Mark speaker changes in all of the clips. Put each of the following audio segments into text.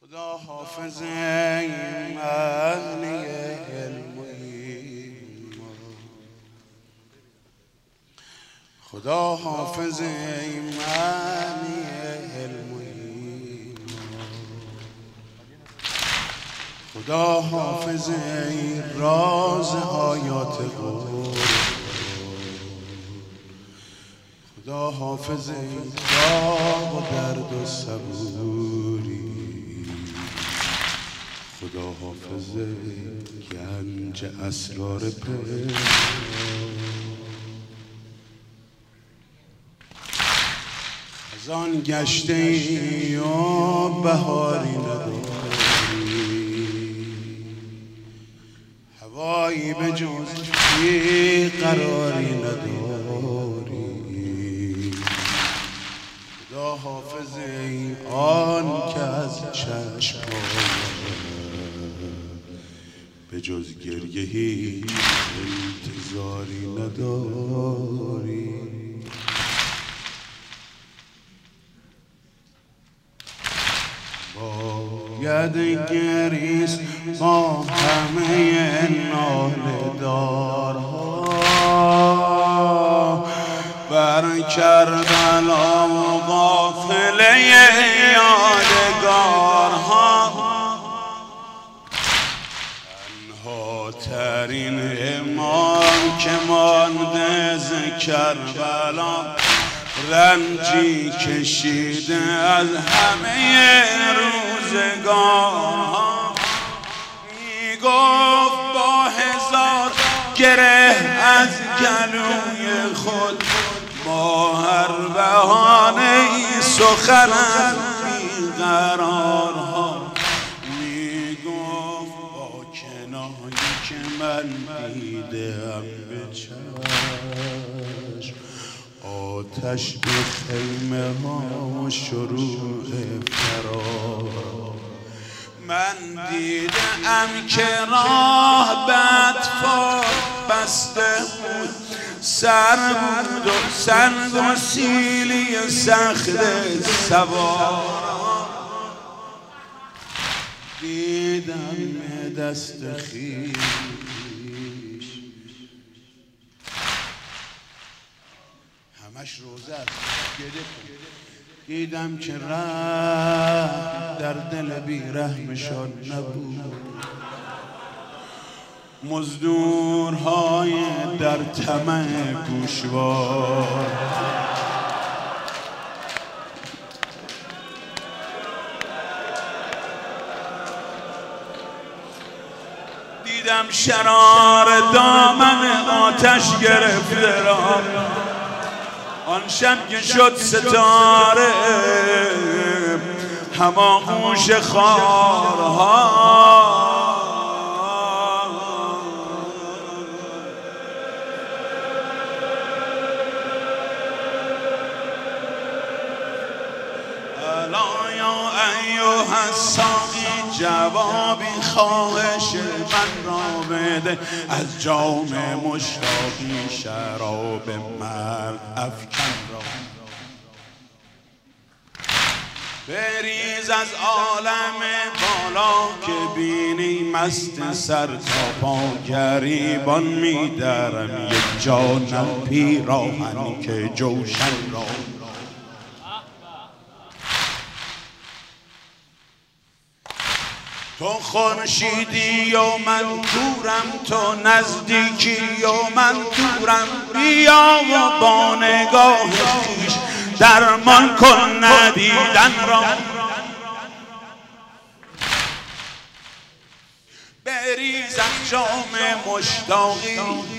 Speaker 1: خدا حافظ این معنی علمی، خدا حافظ این معنی علمی، خدا حافظ این راز حیات قرآن، خدا حافظ این داغ و درد و صبوری، خدا حافظ گنج اسرار پنهان. خزان گشته ای و بهاری نداری، هوایی به جز بی قراری نداری، خدا حافظ ای آن که از چشم به جز گریه هیچ انتظاری نداری. باید گریست با همه ناله دارها بر کربلا و قافله یادگارها، تنها ترین امام که مانده ز کربلا، رنجی کشیده از همه روزگارها. میگفت با هزار گره از گلوی خود، با هر بهانه‌ای سخن از بیقرارها. میگفت با کنایی که من دیدم به چشم، آتش به خیمه ها و شروع فرار. من دیدم که راه به اطفال بسته بود، سر بود و سنگ و سیلی سخت سوار. دیدم دست خویش همش روزه است، دیدم که رحم در دل بیرحمشان نبود، مزدورهای در طمع گوشوار. دیدم شرار دامن آتش گرفته را، آن شب که شد ستاره هماغوش خارها. الا یا ایها الساقی، جوابی خواهش من را بده، از جام مشتاقی شراب مرد افکن را. بریز از عالم بالا که بینی مست سر تا پا، گریبان می‌درم یک جانم پیراهن که جوشن را. تو خورشیدی و من دورم، تو نزدیکی و من دورم، بیا و با نگاه خویش درمان کن ندیدن را. بریز از جام مشتاقی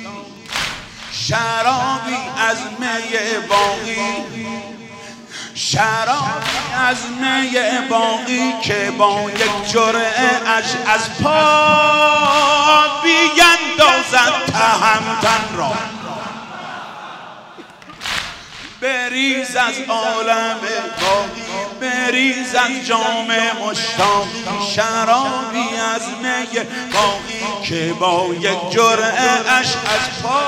Speaker 1: شرابی از می باقی، شرابی از می باقی که با یک جرعه اش از پا بیندازد تهمتن را. بریز از عالم باقی، بریز از جام مشتاقی شرابی از می باقی که با یک جرعه اش از پا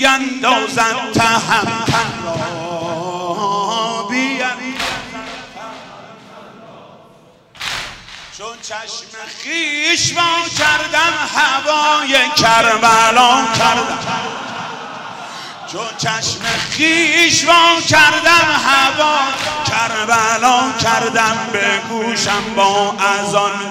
Speaker 1: بیندازد تهمتن را. چون چشم خیش وا کردم هوای کربلا کردم، چون چشم خیش وا کردم هوا کربلا کردم، به گوشم با اذان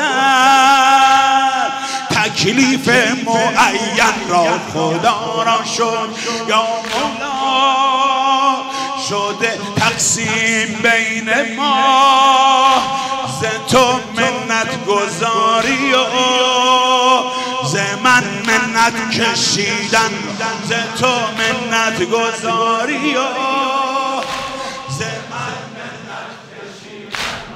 Speaker 1: گفتم تکلیف معین را خدا را شد یا مولا، شده تقسیم بین ما ز تو منت گذاری و ز من منت کشیدن، ز تو منت گذاری و ز من منت کشیدن.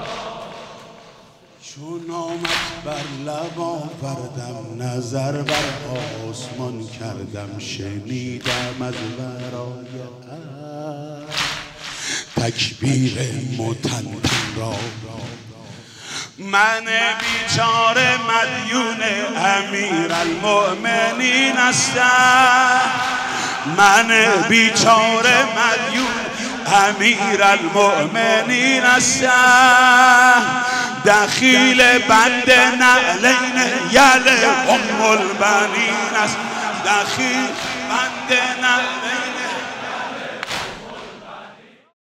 Speaker 1: چون آمد بر لب آوردم نظر بر آسمان کردم، شنیدم از ورای تکبیر متنتن را، من بیچاره مدیون امیرالمؤمنین هستم، من بیچاره مدیون امیرالمؤمنین هستم، دخیل بند نعلین یل ام البنین است، دخیل بند نعلین